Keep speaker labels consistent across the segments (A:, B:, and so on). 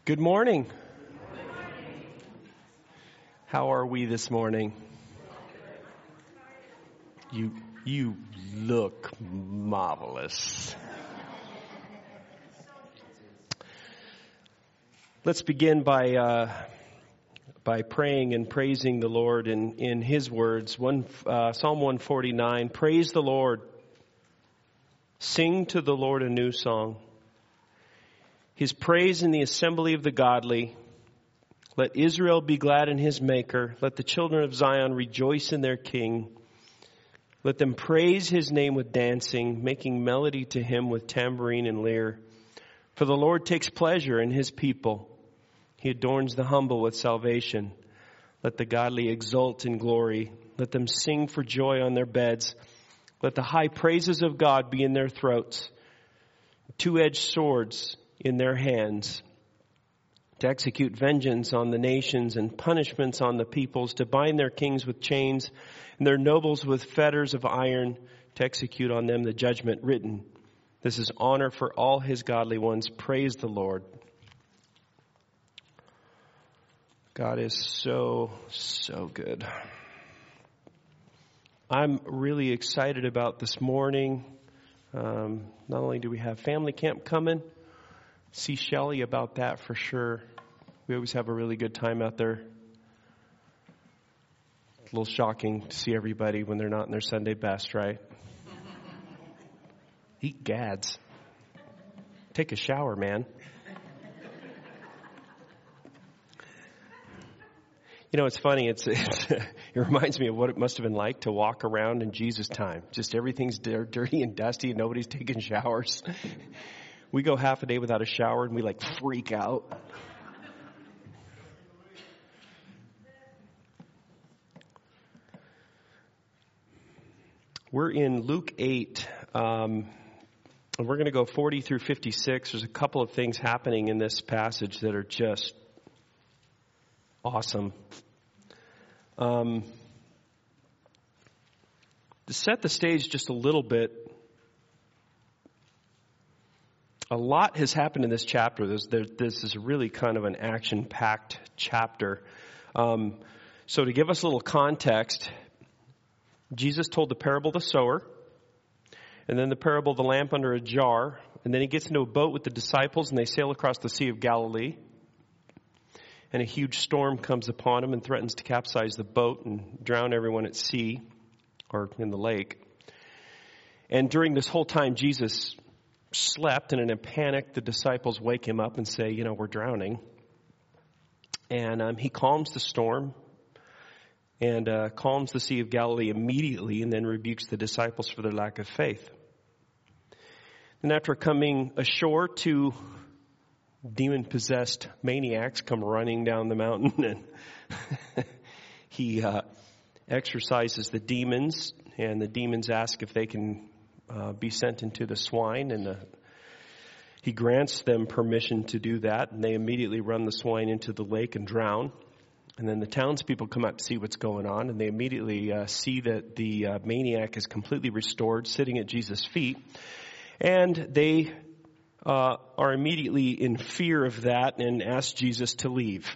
A: Good morning. How are we this morning? You look marvelous. Let's begin by praying and praising the Lord in His words. Psalm 149, praise the Lord. Sing to the Lord a new song. His praise in the assembly of the godly. Let Israel be glad in his maker. Let the children of Zion rejoice in their king. Let them praise his name with dancing, making melody to him with tambourine and lyre. For the Lord takes pleasure in his people. He adorns the humble with salvation. Let the godly exult in glory. Let them sing for joy on their beds. Let the high praises of God be in their throats. Two-edged swords in their hands, to execute vengeance on the nations and punishments on the peoples, to bind their kings with chains and their nobles with fetters of iron, to execute on them the judgment written. This is honor for all his godly ones. Praise the Lord. God is so good. I'm really excited about this morning. Not only do we have family camp coming, see Shelly about that for sure. We always have a really good time out there. A little shocking to see everybody when they're not in their Sunday best, right? Eat gads. Take a shower, man. You know, it's funny. It reminds me of what it must have been like to walk around in Jesus' time. Just everything's dirty and dusty and nobody's taking showers. We go half a day without a shower and we freak out. We're in Luke 8, and we're going to go 40 through 56. There's a couple of things happening in this passage that are just awesome. To set the stage just a little bit, a lot has happened in this chapter. This is really kind of an action-packed chapter. So to give us a little context, Jesus told the parable of the sower, and then the parable of the lamp under a jar, and then he gets into a boat with the disciples, and they sail across the Sea of Galilee. And a huge storm comes upon him and threatens to capsize the boat and drown everyone at sea or in the lake. And during this whole time, Jesus slept, and in a panic, the disciples wake him up and say, we're drowning. And he calms the storm and calms the Sea of Galilee immediately, and then rebukes the disciples for their lack of faith. And after coming ashore, two demon-possessed maniacs come running down the mountain, and he exorcises the demons, and the demons ask if they can be sent into the swine, and he grants them permission to do that, and they immediately run the swine into the lake and drown. And then the townspeople come out to see what's going on, and they immediately see that the maniac is completely restored, sitting at Jesus' feet, and they are immediately in fear of that and ask Jesus to leave.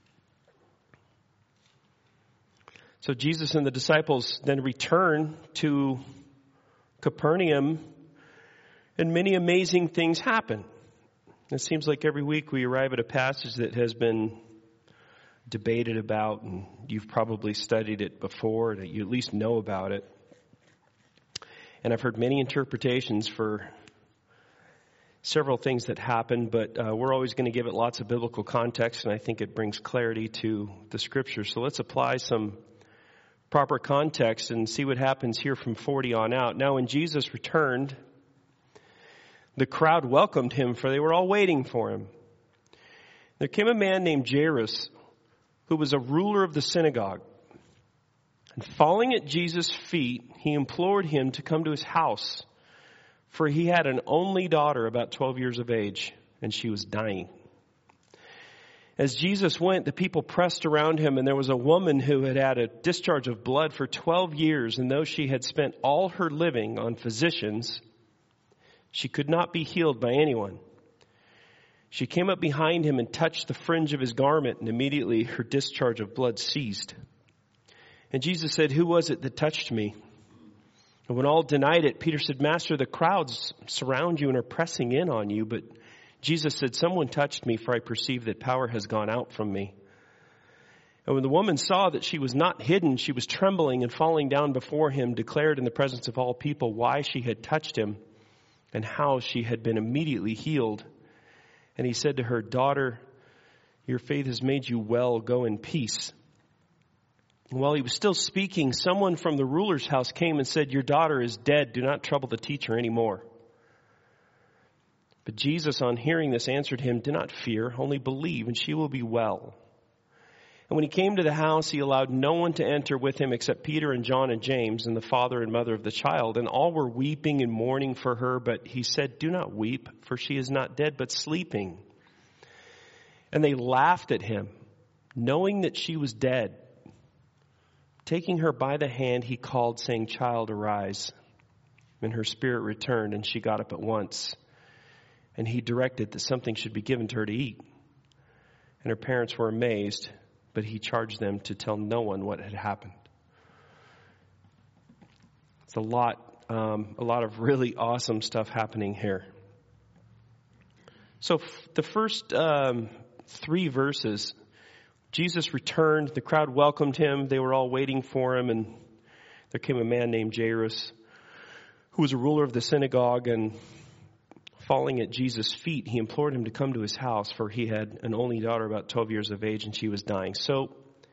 A: So Jesus and the disciples then return to Capernaum, and many amazing things happen. It seems like every week we arrive at a passage that has been debated about, and you've probably studied it before, that you at least know about it. And I've heard many interpretations for several things that happen, but we're always going to give it lots of biblical context, and I think it brings clarity to the scripture. So let's apply some proper context and see what happens here from 40 on out. Now, when Jesus returned, the crowd welcomed him, for they were all waiting for him. There came a man named Jairus, who was a ruler of the synagogue. And falling at Jesus' feet, he implored him to come to his house, for he had an only daughter about 12 years of age, and she was dying. As Jesus went, the people pressed around him, and there was a woman who had had a discharge of blood for 12 years, and though she had spent all her living on physicians, she could not be healed by anyone. She came up behind him and touched the fringe of his garment, and immediately her discharge of blood ceased. And Jesus said, "Who was it that touched me?" And when all denied it, Peter said, "Master, the crowds surround you and are pressing in on you." But Jesus said, "Someone touched me, for I perceive that power has gone out from me." And when the woman saw that she was not hidden, she was trembling and falling down before him, declared in the presence of all people why she had touched him and how she had been immediately healed. And he said to her, "Daughter, your faith has made you well. Go in peace." And while he was still speaking, someone from the ruler's house came and said, "Your daughter is dead. Do not trouble the teacher anymore." But Jesus, on hearing this, answered him, "Do not fear, only believe, and she will be well." And when he came to the house, he allowed no one to enter with him except Peter and John and James and the father and mother of the child. And all were weeping and mourning for her. But he said, "Do not weep, for she is not dead, but sleeping." And they laughed at him, knowing that she was dead. Taking her by the hand, he called, saying, "Child, arise." And her spirit returned, and she got up at once. And he directed that something should be given to her to eat. And her parents were amazed, but he charged them to tell no one what had happened. It's a lot of really awesome stuff happening here. So the first 3 verses, Jesus returned, the crowd welcomed him, they were all waiting for him, and there came a man named Jairus, who was a ruler of the synagogue, and falling at Jesus' feet, he implored him to come to his house, for he had an only daughter about 12 years of age, and she was dying. So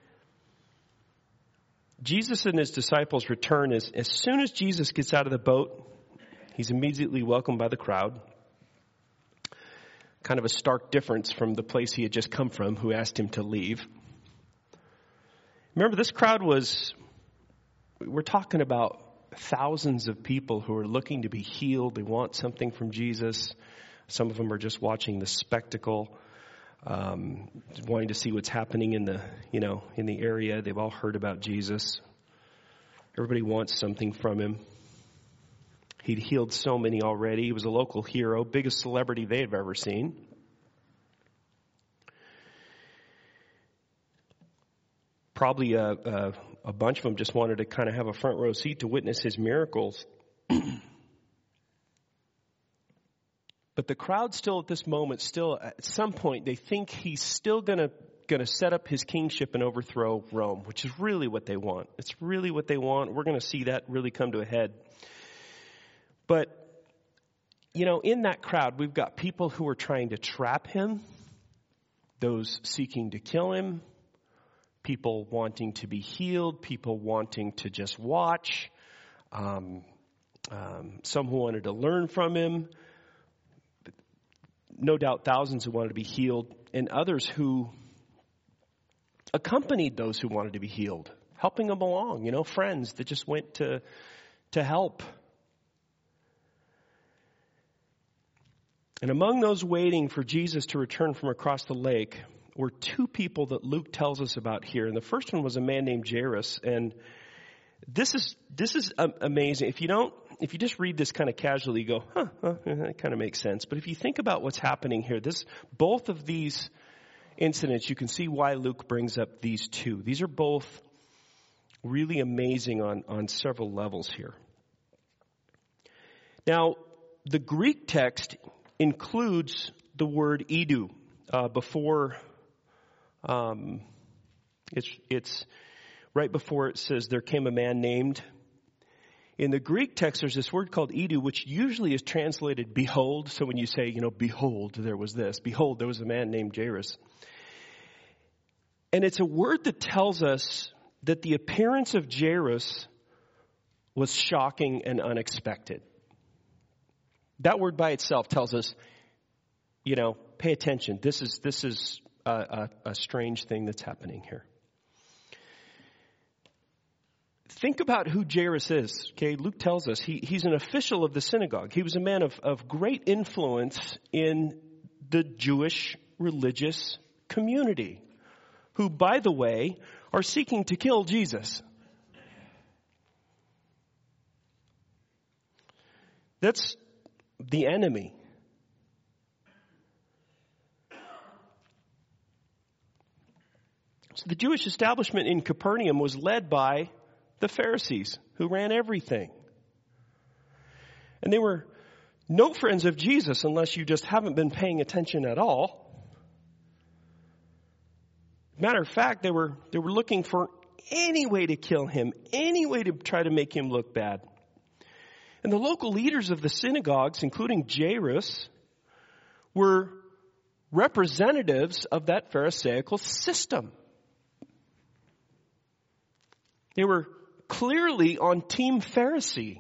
A: Jesus and his disciples return. As soon as Jesus gets out of the boat, he's immediately welcomed by the crowd. Kind of a stark difference from the place he had just come from, who asked him to leave. Remember, this crowd we're talking about thousands of people who are looking to be healed. They want something from Jesus. Some of them are just watching the spectacle, wanting to see what's happening in the area. They've all heard about Jesus. Everybody wants something from him. He'd healed so many already. He was a local hero, biggest celebrity they've ever seen. Probably a bunch of them just wanted to kind of have a front row seat to witness his miracles. But the crowd still at this moment, at some point, they think he's still going to set up his kingship and overthrow Rome, which is really what they want. It's really what they want. We're going to see that really come to a head. But, in that crowd, we've got people who are trying to trap him, those seeking to kill him, people wanting to be healed, people wanting to just watch, some who wanted to learn from him, no doubt thousands who wanted to be healed, and others who accompanied those who wanted to be healed, helping them along, friends that just went to help. And among those waiting for Jesus to return from across the lake were 2 people that Luke tells us about here. And the first one was a man named Jairus. And this is amazing. If you just read this kind of casually, you go, that kind of makes sense. But if you think about what's happening here, both of these incidents, you can see why Luke brings up these 2. These are both really amazing on several levels here. Now, the Greek text includes the word idu before. It's right before it says there came a man named. In the Greek text, there's this word called idu, which usually is translated behold. So when you say, behold, there was this. Behold, there was a man named Jairus. And it's a word that tells us that the appearance of Jairus was shocking and unexpected. That word by itself tells us, pay attention. This is a strange thing that's happening here. Think about who Jairus is. Okay, Luke tells us he's an official of the synagogue. He was a man of great influence in the Jewish religious community, who, by the way, are seeking to kill Jesus. That's the enemy. So the Jewish establishment in Capernaum was led by the Pharisees, who ran everything. And they were no friends of Jesus unless you just haven't been paying attention at all. Matter of fact, they were looking for any way to kill him, any way to try to make him look bad. And the local leaders of the synagogues, including Jairus, were representatives of that Pharisaical system. They were clearly on Team Pharisee.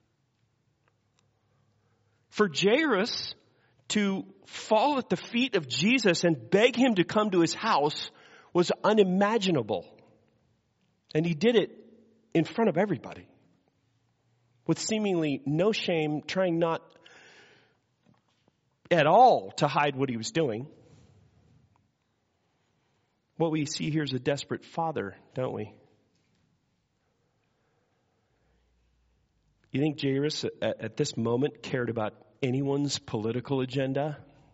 A: For Jairus to fall at the feet of Jesus and beg him to come to his house was unimaginable. And he did it in front of everybody, with seemingly no shame, trying not at all to hide what he was doing. What we see here is a desperate father, don't we? You think Jairus at this moment cared about anyone's political agenda?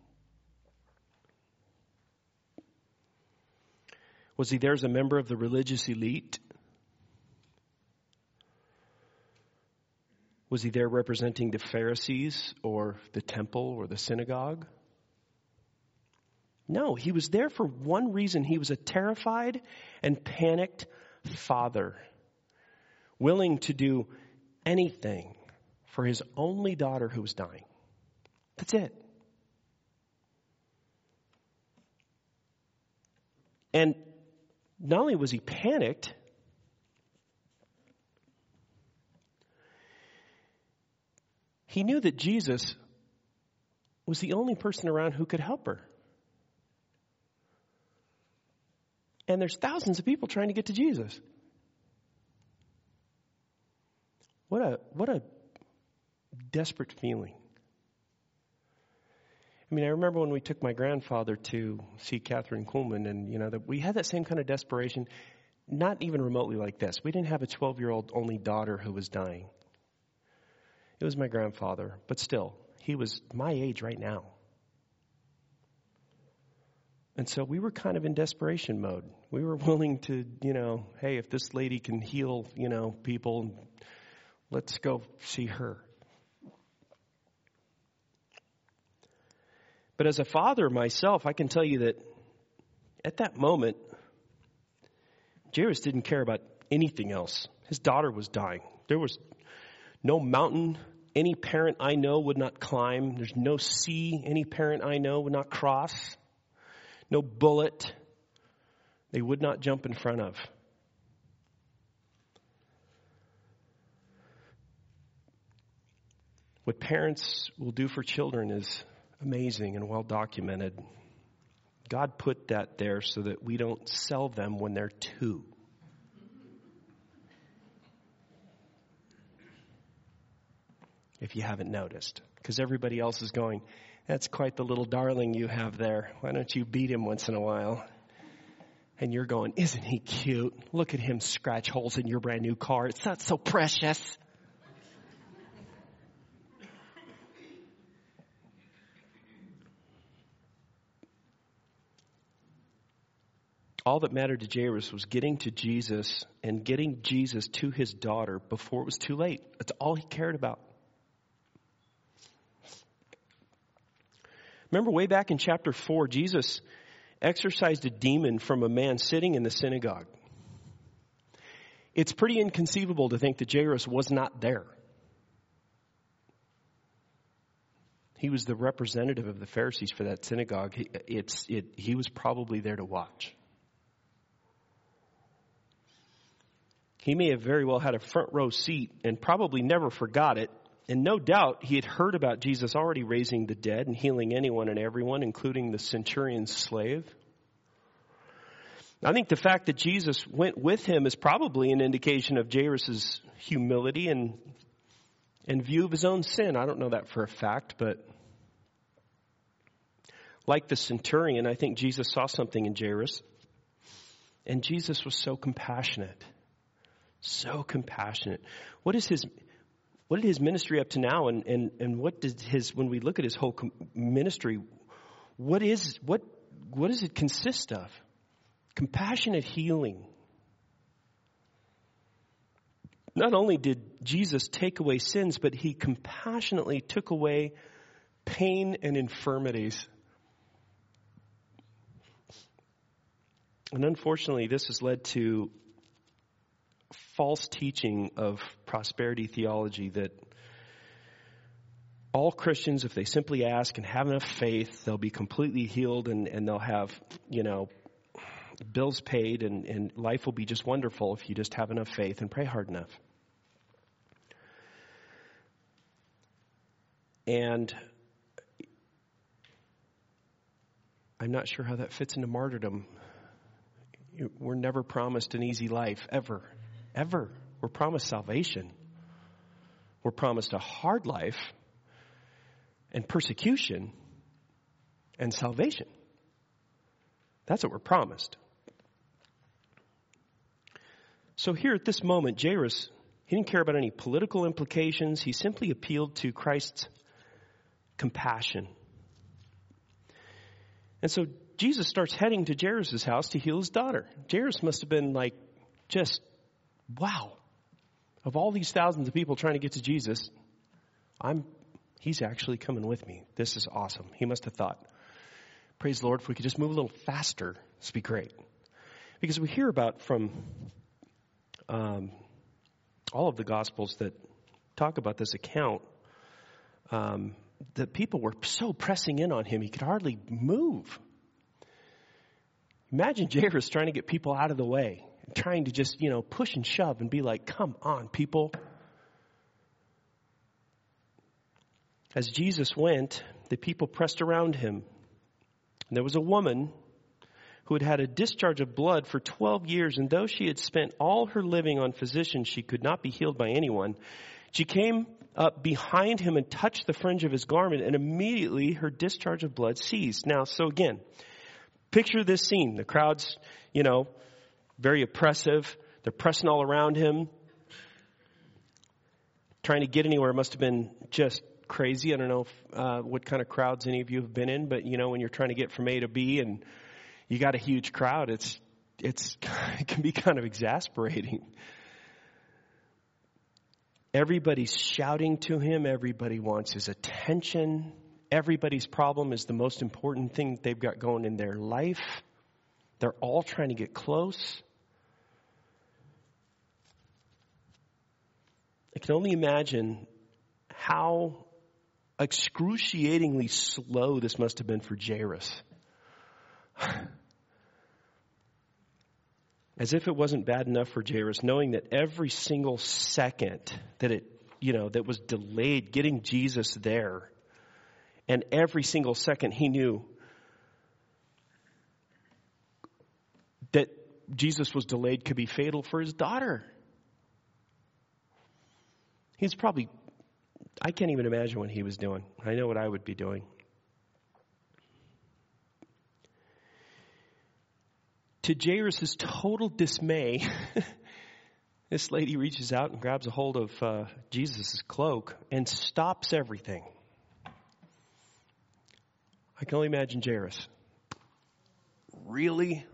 A: Was he there as a member of the religious elite? Was he there representing the Pharisees or the temple or the synagogue? No, he was there for one reason. He was a terrified and panicked father, willing to do anything for his only daughter who was dying. That's it. And not only was he panicked, he knew that Jesus was the only person around who could help her. And there's thousands of people trying to get to Jesus. What a desperate feeling. I mean, I remember when we took my grandfather to see Catherine Kuhlman, and that we had that same kind of desperation, not even remotely like this. We didn't have a 12-year-old only daughter who was dying. It was my grandfather, but still, he was my age right now. And so we were kind of in desperation mode. We were willing to, hey, if this lady can heal, people, let's go see her. But as a father myself, I can tell you that at that moment, Jairus didn't care about anything else. His daughter was dying. There was no mountain any parent I know would not climb. There's no sea any parent I know would not cross. No bullet they would not jump in front of. What parents will do for children is amazing and well documented. God put that there so that we don't sell them when they're 2. If you haven't noticed, because everybody else is going, that's quite the little darling you have there. Why don't you beat him once in a while? And you're going, isn't he cute? Look at him scratch holes in your brand new car. It's not so precious. All that mattered to Jairus was getting to Jesus and getting Jesus to his daughter before it was too late. That's all he cared about. Remember way back in chapter 4, Jesus exorcised a demon from a man sitting in the synagogue. It's pretty inconceivable to think that Jairus was not there. He was the representative of the Pharisees for that synagogue. He was probably there to watch. He may have very well had a front row seat and probably never forgot it. And no doubt he had heard about Jesus already raising the dead and healing anyone and everyone, including the centurion's slave. I think the fact that Jesus went with him is probably an indication of Jairus' humility and view of his own sin. I don't know that for a fact, but like the centurion, I think Jesus saw something in Jairus. And Jesus was so compassionate. So compassionate. What did his ministry up to now, and what did when we look at his whole ministry, what does it consist of? Compassionate healing. Not only did Jesus take away sins, but he compassionately took away pain and infirmities. And unfortunately, this has led to false teaching of prosperity theology that all Christians, if they simply ask and have enough faith, they'll be completely healed and they'll have, bills paid and life will be just wonderful if you just have enough faith and pray hard enough. And I'm not sure how that fits into martyrdom. We're never promised an easy life, ever. Ever. We're promised salvation. We're promised a hard life and persecution and salvation. That's what we're promised. So here at this moment, Jairus, he didn't care about any political implications. He simply appealed to Christ's compassion. And so Jesus starts heading to Jairus' house to heal his daughter. Jairus must have been like, just, wow. Of all these thousands of people trying to get to Jesus, he's actually coming with me. This is awesome. He must have thought, praise the Lord, if we could just move a little faster, this would be great. Because we hear about from all of the Gospels that talk about this account, that people were so pressing in on him, he could hardly move. Imagine Jairus trying to get people out of the way, trying to just, push and shove and be like, come on, people. As Jesus went, the people pressed around him. And there was a woman who had had a discharge of blood for 12 years, and though she had spent all her living on physicians, she could not be healed by anyone. She came up behind him and touched the fringe of his garment, and immediately her discharge of blood ceased. Now, so again, picture this scene. The crowd's, very oppressive. They're pressing all around him. Trying to get anywhere must have been just crazy. I don't know what kind of crowds any of you have been in, but when you're trying to get from A to B and you got a huge crowd, it can be kind of exasperating. Everybody's shouting to him. Everybody wants his attention. Everybody's problem is the most important thing that they've got going in their life. They're all trying to get close. I can only imagine how excruciatingly slow this must have been for Jairus. As if it wasn't bad enough for Jairus, knowing that every single second that that was delayed getting Jesus there, and every single second he knew that Jesus was delayed could be fatal for his daughter. I can't even imagine what he was doing. I know what I would be doing. To Jairus' total dismay, this lady reaches out and grabs a hold of Jesus' cloak and stops everything. I can only imagine Jairus. Really?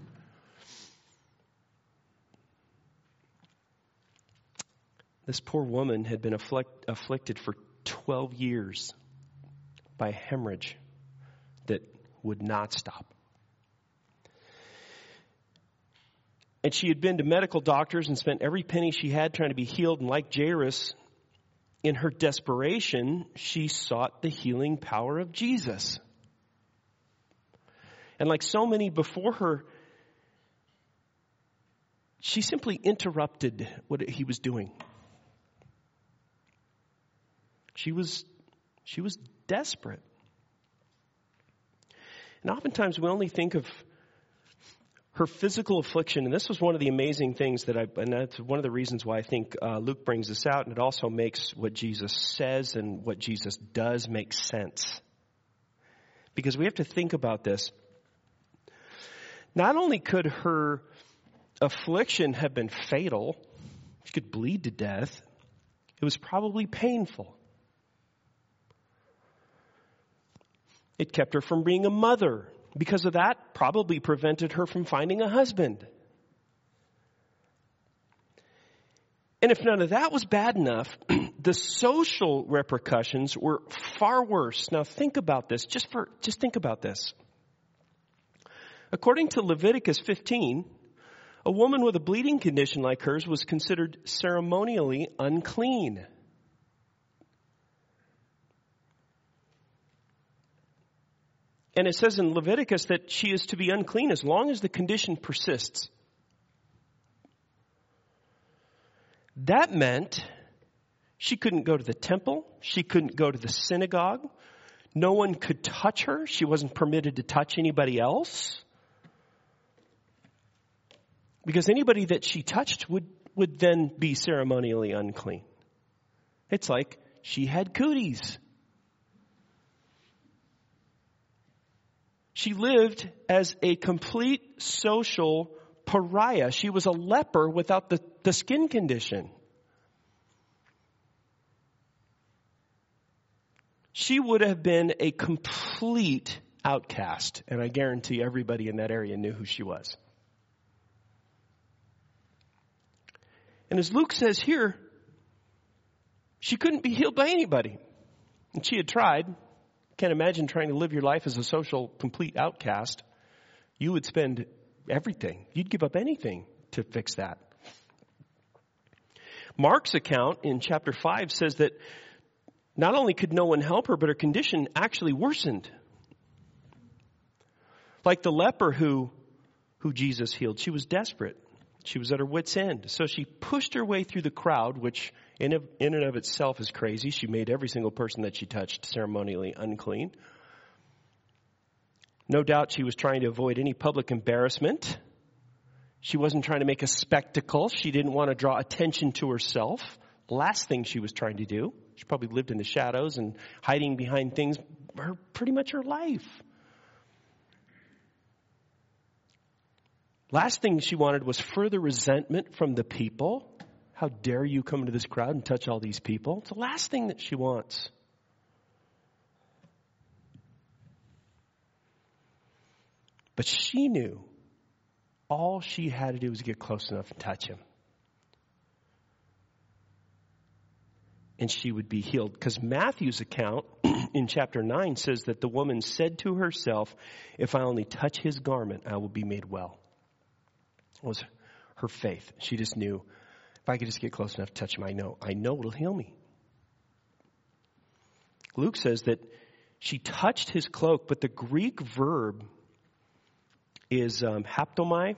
A: This poor woman had been afflicted for 12 years by a hemorrhage that would not stop. And she had been to medical doctors and spent every penny she had trying to be healed. And like Jairus, in her desperation, she sought the healing power of Jesus. And like so many before her, she simply interrupted what he was doing. She was desperate. And oftentimes we only think of her physical affliction, and this was one of the amazing things and that's one of the reasons why I think Luke brings this out, and it also makes what Jesus says and what Jesus does make sense. Because we have to think about this. Not only could her affliction have been fatal, she could bleed to death, it was probably painful. It kept her from being a mother because of that, probably prevented her from finding a husband. And if none of that was bad enough, the social repercussions were far worse. Now think about this. Just think about this. According to Leviticus 15, a woman with a bleeding condition like hers was considered ceremonially unclean. And it says in Leviticus that she is to be unclean as long as the condition persists. That meant she couldn't go to the temple. She couldn't go to the synagogue. No one could touch her. She wasn't permitted to touch anybody else. Because anybody that she touched would then be ceremonially unclean. It's like she had cooties. She lived as a complete social pariah. She was a leper without the skin condition. She would have been a complete outcast. And I guarantee everybody in that area knew who she was. And as Luke says here, she couldn't be healed by anybody. And she had tried. Can't imagine trying to live your life as a social complete outcast. You would spend everything. You'd give up anything to fix that. Mark's account in chapter 5 says that not only could no one help her, but her condition actually worsened. Like the leper who Jesus healed, she was desperate. She was at her wit's end. So she pushed her way through the crowd, which in and of itself is crazy. She made every single person that she touched ceremonially unclean. No doubt she was trying to avoid any public embarrassment. She wasn't trying to make a spectacle. She didn't want to draw attention to herself. Last thing she was trying to do. She probably lived in the shadows and hiding behind things pretty much her life. Last thing she wanted was further resentment from the people. How dare you come into this crowd and touch all these people? It's the last thing that she wants. But she knew all she had to do was get close enough and touch him. And she would be healed. Because Matthew's account in chapter 9 says that the woman said to herself, if I only touch his garment, I will be made well. It was her faith. She just knew, if I could just get close enough to touch him, I know it'll heal me. Luke says that she touched his cloak, but the Greek verb is haptomai.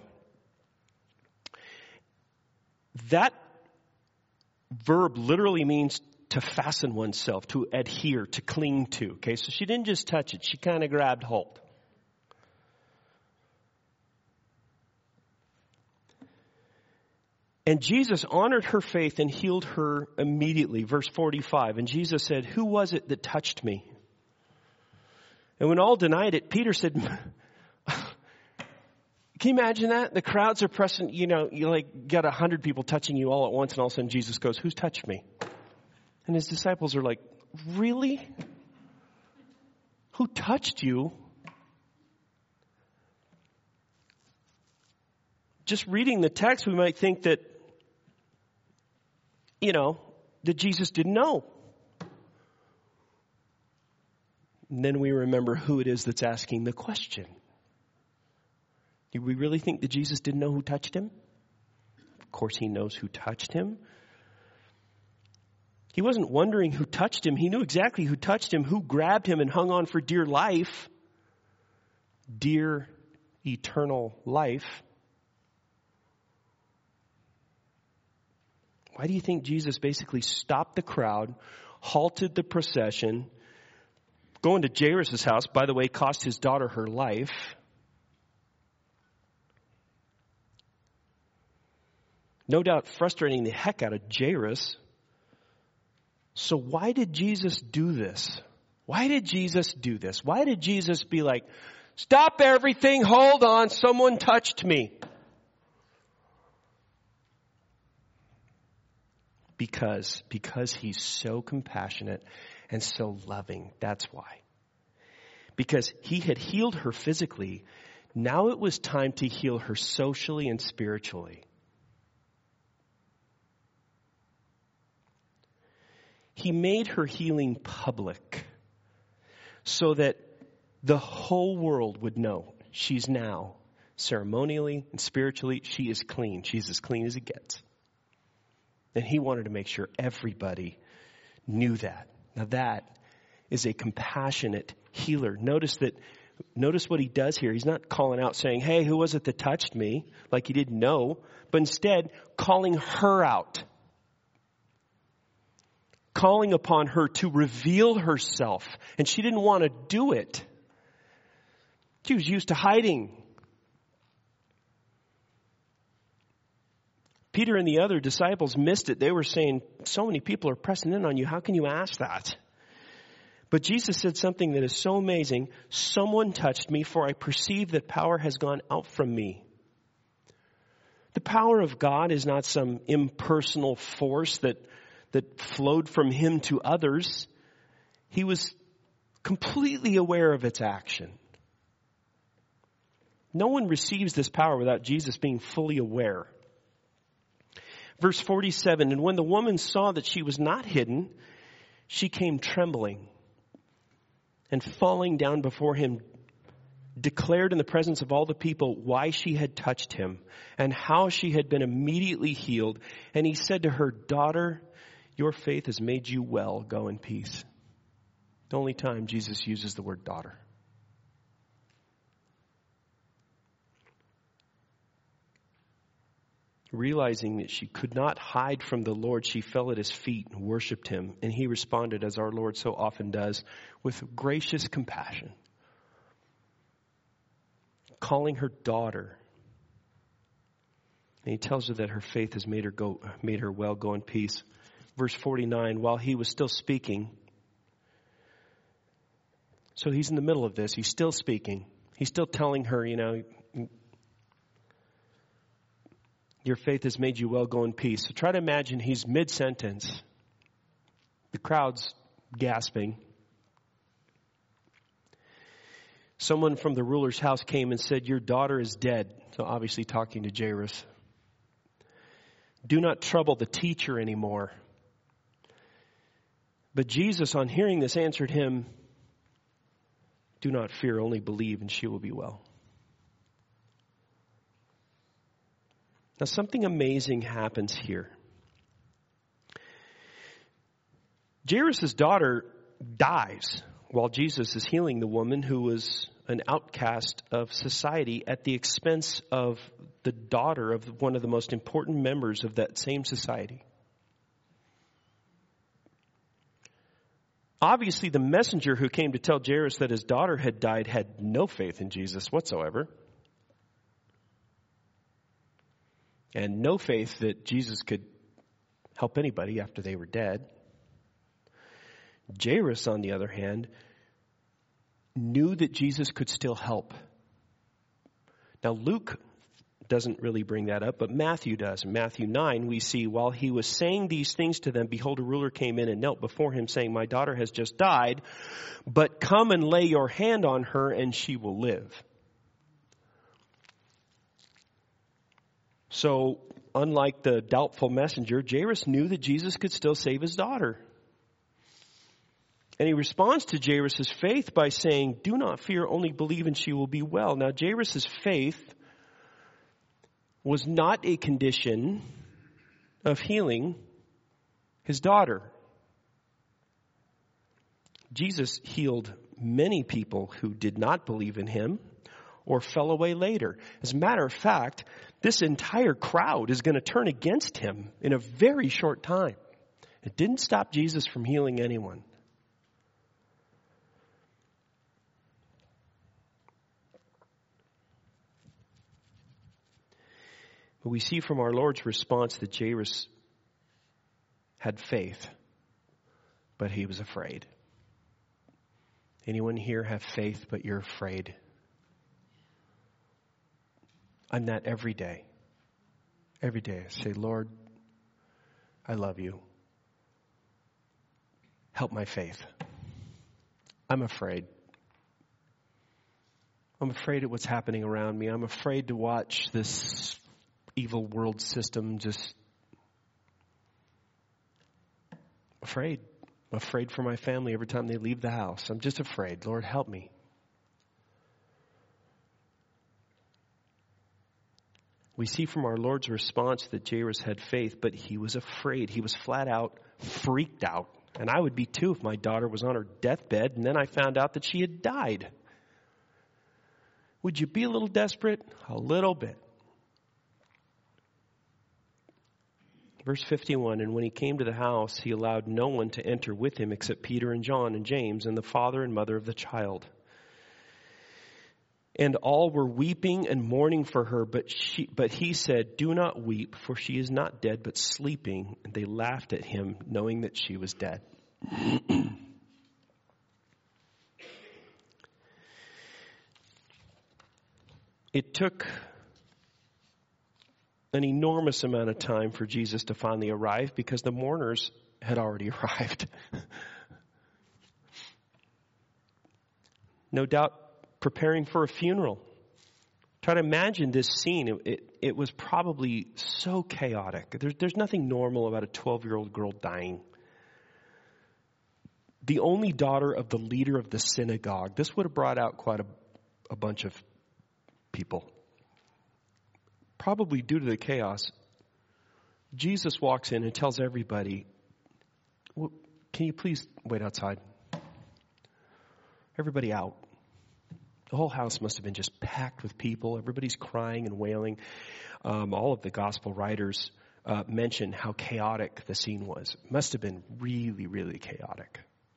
A: That verb literally means to fasten oneself, to adhere, to cling to. Okay, so she didn't just touch it. She kind of grabbed hold. And Jesus honored her faith and healed her immediately. Verse 45. And Jesus said, who was it that touched me? And when all denied it, Peter said, can you imagine that? The crowds are pressing, you got 100 people touching you all at once, and all of a sudden Jesus goes, who's touched me? And his disciples are like, really? Who touched you? Just reading the text, we might think that, that Jesus didn't know. And then we remember who it is that's asking the question. Do we really think that Jesus didn't know who touched him? Of course he knows who touched him. He wasn't wondering who touched him. He knew exactly who touched him, who grabbed him and hung on for dear life. Dear eternal life. Why do you think Jesus basically stopped the crowd, halted the procession? Going to Jairus' house, by the way, cost his daughter her life. No doubt frustrating the heck out of Jairus. So why did Jesus do this? Why did Jesus do this? Why did Jesus be like, stop everything, hold on, someone touched me? Because he's so compassionate and so loving. That's why. because he had healed her physically. Now it was time to heal her socially and spiritually. He made her healing public so that the whole world would know she's now ceremonially and spiritually, she is clean. She's as clean as it gets. And he wanted to make sure everybody knew that. Now that is a compassionate healer. Notice what he does here. He's not calling out saying, hey, who was it that touched me? Like he didn't know, but instead calling her out. Calling upon her to reveal herself. And she didn't want to do it. She was used to hiding. Peter and the other disciples missed it. They were saying, so many people are pressing in on you. How can you ask that? But Jesus said something that is so amazing. Someone touched me, for I perceive that power has gone out from me. The power of God is not some impersonal force that flowed from him to others. He was completely aware of its action. No one receives this power without Jesus being fully aware. Verse 47, and when the woman saw that she was not hidden, she came trembling and falling down before him, declared in the presence of all the people why she had touched him and how she had been immediately healed. And he said to her, daughter, your faith has made you well. Go in peace. The only time Jesus uses the word daughter. Realizing that she could not hide from the Lord, she fell at his feet and worshiped him. And he responded, as our Lord so often does, with gracious compassion, calling her daughter. And he tells her that her faith has made her well. Go in peace. Verse 49, while he was still speaking, so he's in the middle of this. He's still speaking. He's still telling her, your faith has made you well. Go in peace. So try to imagine he's mid-sentence. The crowd's gasping. Someone from the ruler's house came and said, your daughter is dead. So obviously talking to Jairus. Do not trouble the teacher anymore. But Jesus, on hearing this, answered him, do not fear, only believe and she will be well. Now something amazing happens here. Jairus' daughter dies while Jesus is healing the woman who was an outcast of society at the expense of the daughter of one of the most important members of that same society. Obviously, the messenger who came to tell Jairus that his daughter had died had no faith in Jesus whatsoever. And no faith that Jesus could help anybody after they were dead. Jairus, on the other hand, knew that Jesus could still help. Now, Luke doesn't really bring that up, but Matthew does. In Matthew 9, we see, while he was saying these things to them, behold, a ruler came in and knelt before him, saying, my daughter has just died, but come and lay your hand on her and she will live. So, unlike the doubtful messenger, Jairus knew that Jesus could still save his daughter. And he responds to Jairus' faith by saying, do not fear, only believe and she will be well. Now, Jairus' faith was not a condition of healing his daughter. Jesus healed many people who did not believe in him or fell away later. As a matter of fact, this entire crowd is going to turn against him in a very short time. It didn't stop Jesus from healing anyone. But we see from our Lord's response that Jairus had faith, but he was afraid. Anyone here have faith, but you're afraid? I'm that every day. Every day I say, Lord, I love you. Help my faith. I'm afraid. I'm afraid of what's happening around me. I'm afraid to watch this evil world system just afraid. I'm afraid for my family every time they leave the house. I'm just afraid. Lord, help me. We see from our Lord's response that Jairus had faith, but he was afraid. He was flat out freaked out. And I would be too if my daughter was on her deathbed and then I found out that she had died. Would you be a little desperate? A little bit. Verse 51, and when he came to the house, he allowed no one to enter with him except Peter and John and James and the father and mother of the child. And all were weeping and mourning for her, but he said, do not weep, for she is not dead, but sleeping. And they laughed at him, knowing that she was dead. It took an enormous amount of time for Jesus to finally arrive because the mourners had already arrived. No doubt preparing for a funeral. Try to imagine this scene. It was probably so chaotic. There's nothing normal about a 12-year-old girl dying. The only daughter of the leader of the synagogue. This would have brought out quite a bunch of people. Probably due to the chaos, Jesus walks in and tells everybody, well, can you please wait outside? Everybody out. The whole house must have been just packed with people. Everybody's crying and wailing. All of the gospel writers mention how chaotic the scene was. It must have been really, really chaotic.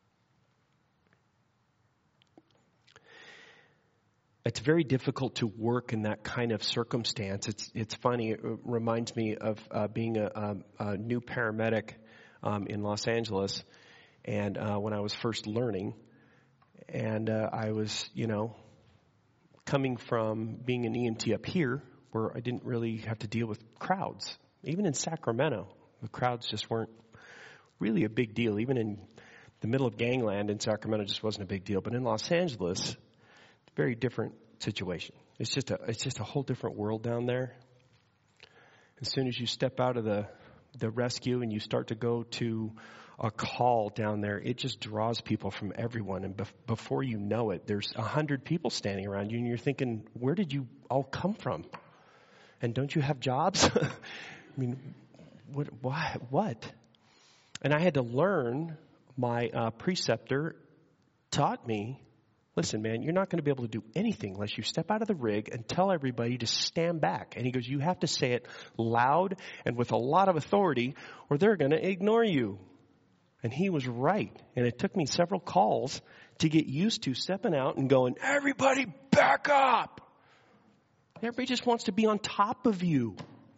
A: It's very difficult to work in that kind of circumstance. It's funny. It reminds me of being a new paramedic in Los Angeles, and when I was first learning, and I was, coming from being an EMT up here, where I didn't really have to deal with crowds. Even in Sacramento, the crowds just weren't really a big deal. Even in the middle of gangland in Sacramento, just wasn't a big deal. But in Los Angeles, very different situation. It's just a whole different world down there. As soon as you step out of the rescue and you start to go to a call down there, it just draws people from everyone. And before you know it, there's 100 people standing around you and you're thinking, where did you all come from? And don't you have jobs? I mean, what? And I had to learn, my preceptor taught me, listen, man, you're not going to be able to do anything unless you step out of the rig and tell everybody to stand back. And he goes, you have to say it loud and with a lot of authority or they're going to ignore you. And he was right. And it took me several calls to get used to stepping out and going, everybody back up. Everybody just wants to be on top of you.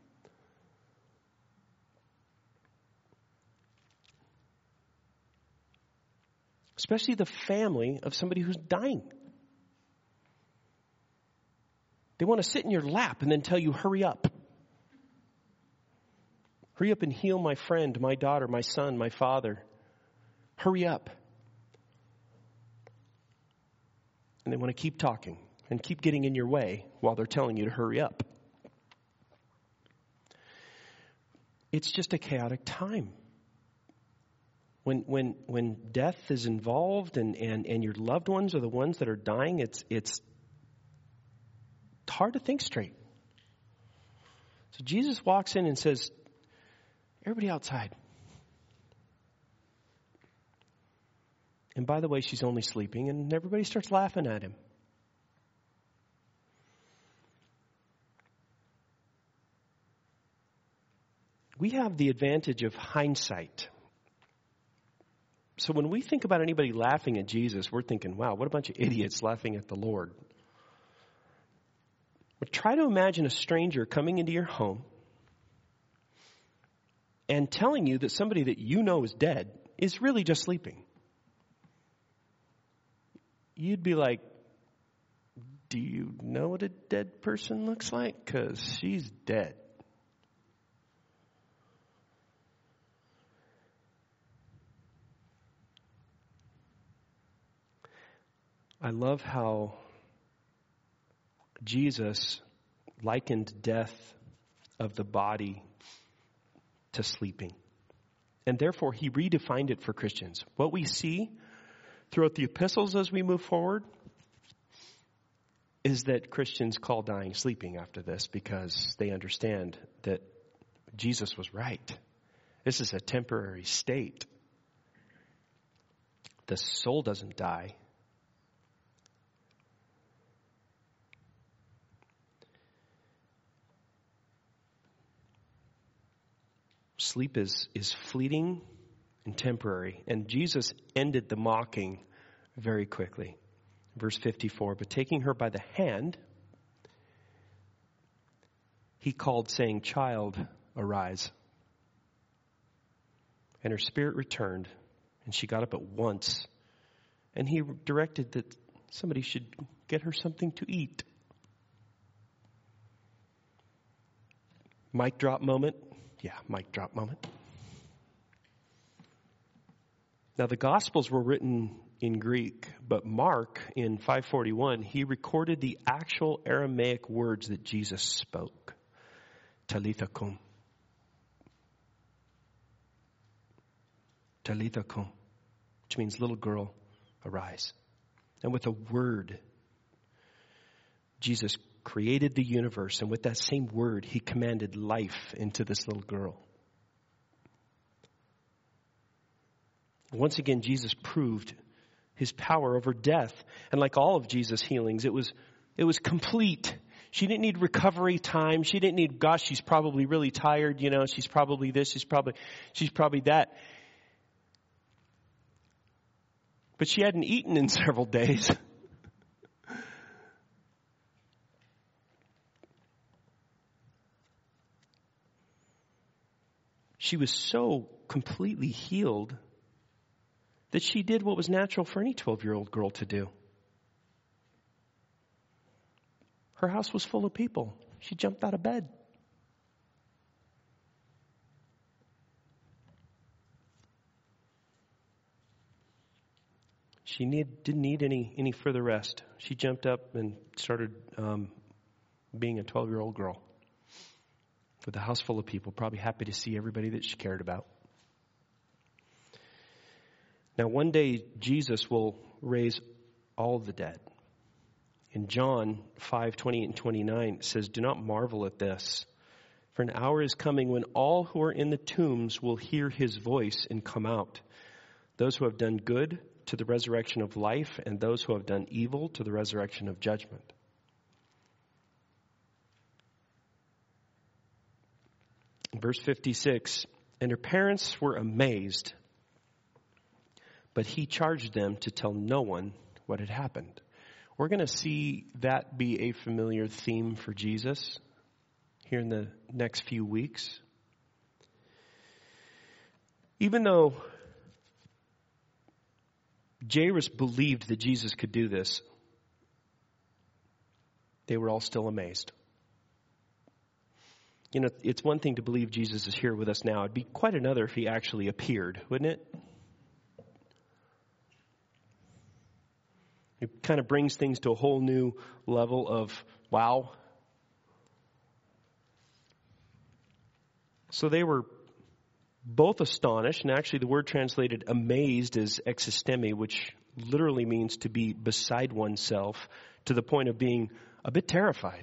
A: Especially the family of somebody who's dying. They want to sit in your lap and then tell you, hurry up. Hurry up and heal my friend, my daughter, my son, my father. Hurry up. And they want to keep talking and keep getting in your way while they're telling you to hurry up. It's just a chaotic time. When death is involved and your loved ones are the ones that are dying, it's hard to think straight. So Jesus walks in and says, everybody outside. And by the way, she's only sleeping, and everybody starts laughing at him. We have the advantage of hindsight. So when we think about anybody laughing at Jesus, we're thinking, wow, what a bunch of idiots laughing at the Lord. But try to imagine a stranger coming into your home and telling you that somebody that you know is dead is really just sleeping. You'd be like, do you know what a dead person looks like? Because she's dead. I love how Jesus likened death of the body to sleeping. And therefore, he redefined it for Christians. What we see throughout the epistles as we move forward is that Christians call dying sleeping after this because they understand that Jesus was right. This is a temporary state. The soul doesn't die. Sleep is fleeting and temporary. And Jesus ended the mocking very quickly. Verse 54, but taking her by the hand, he called, saying, "Child, arise." And her spirit returned, and she got up at once. And he directed that somebody should get her something to eat. Mic drop moment. Yeah, mic drop moment. Now, the Gospels were written in Greek, but Mark, in 541, he recorded the actual Aramaic words that Jesus spoke. Talitha kum. Talitha kum, which means little girl, arise. And with a word, Jesus created the universe, and with that same word, he commanded life into this little girl. Once again, Jesus proved his power over death. And like all of Jesus' healings, it was complete. She didn't need recovery time. She didn't need, gosh, she's probably really tired. She's probably this. She's probably that. But she hadn't eaten in several days. She was so completely healed that she did what was natural for any 12-year-old girl to do. Her house was full of people. She jumped out of bed. She didn't need any further rest. She jumped up and started being a 12-year-old girl with a house full of people, probably happy to see everybody that she cared about. Now, one day, Jesus will raise all the dead. In John 5:28 and 29, it says, "Do not marvel at this, for an hour is coming when all who are in the tombs will hear his voice and come out. Those who have done good to the resurrection of life, and those who have done evil to the resurrection of judgment." Verse 56, "And her parents were amazed, but he charged them to tell no one what had happened." We're going to see that be a familiar theme for Jesus here in the next few weeks. Even though Jairus believed that Jesus could do this, they were all still amazed. It's one thing to believe Jesus is here with us now. It'd be quite another if he actually appeared, wouldn't it? It kind of brings things to a whole new level of wow. So they were both astonished, and actually the word translated amazed is existemi, which literally means to be beside oneself, to the point of being a bit terrified.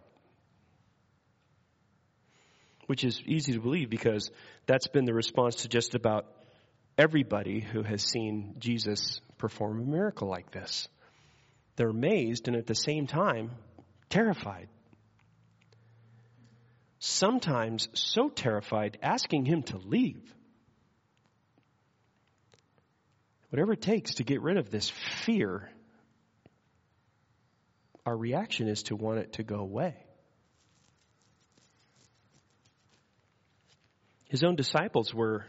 A: Which is easy to believe because that's been the response to just about everybody who has seen Jesus perform a miracle like this. They're amazed and at the same time terrified. Sometimes so terrified, asking him to leave. Whatever it takes to get rid of this fear, our reaction is to want it to go away. His own disciples were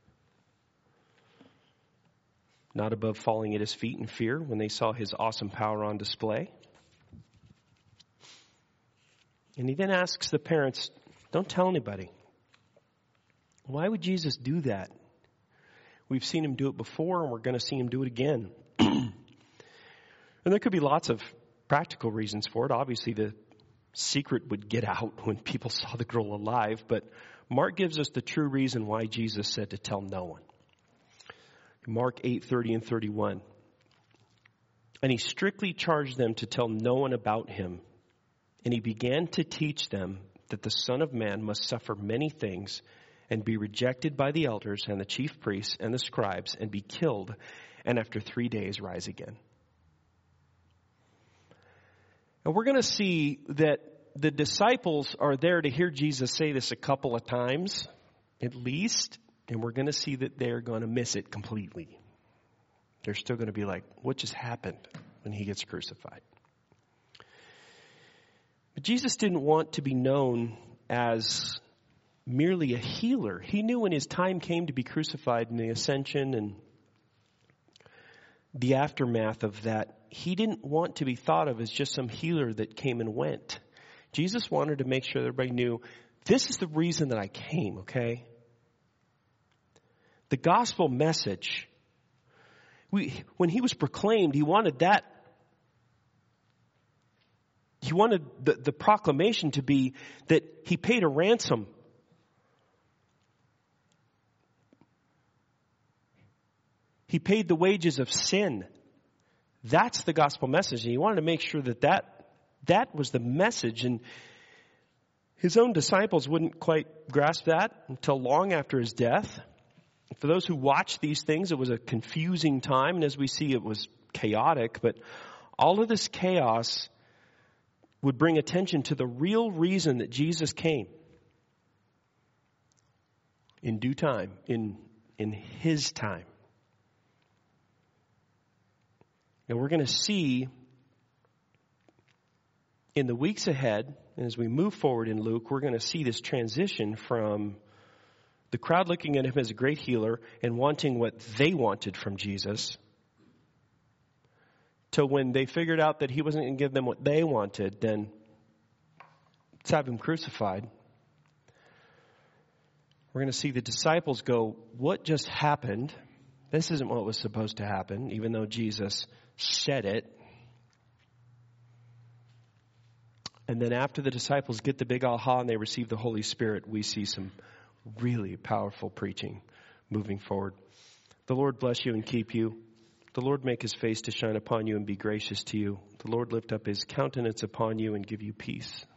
A: not above falling at his feet in fear when they saw his awesome power on display. And he then asks the parents, "Don't tell anybody." Why would Jesus do that? We've seen him do it before, and we're going to see him do it again. And there could be lots of practical reasons for it. Obviously, the secret would get out when people saw the girl alive, but Mark gives us the true reason why Jesus said to tell no one. Mark 8:30 and 31. And he strictly charged them to tell no one about him. And he began to teach them that the Son of Man must suffer many things and be rejected by the elders and the chief priests and the scribes and be killed, and after 3 days rise again. And we're going to see that the disciples are there to hear Jesus say this a couple of times, at least, and we're going to see that they're going to miss it completely. They're still going to be like, what just happened when he gets crucified? But Jesus didn't want to be known as merely a healer. He knew when his time came to be crucified in the ascension and the aftermath of that, he didn't want to be thought of as just some healer that came and went. Jesus wanted to make sure that everybody knew, this is the reason that I came, okay? The gospel message, when he was proclaimed, he wanted that. He wanted the proclamation to be that he paid a ransom. He paid the wages of sin. That's the gospel message. And he wanted to make sure that was the message. And his own disciples wouldn't quite grasp that until long after his death. For those who watched these things, it was a confusing time. And as we see, it was chaotic. But all of this chaos would bring attention to the real reason that Jesus came. In due time, in his time. And we're going to see in the weeks ahead, and as we move forward in Luke, we're going to see this transition from the crowd looking at him as a great healer and wanting what they wanted from Jesus, to when they figured out that he wasn't going to give them what they wanted, then let's have him crucified. We're going to see the disciples go, what just happened? This isn't what was supposed to happen, even though Jesus said it. And then after the disciples get the big aha and they receive the Holy Spirit, we see some really powerful preaching moving forward. The Lord bless you and keep you. The Lord make his face to shine upon you and be gracious to you. The Lord lift up his countenance upon you and give you peace.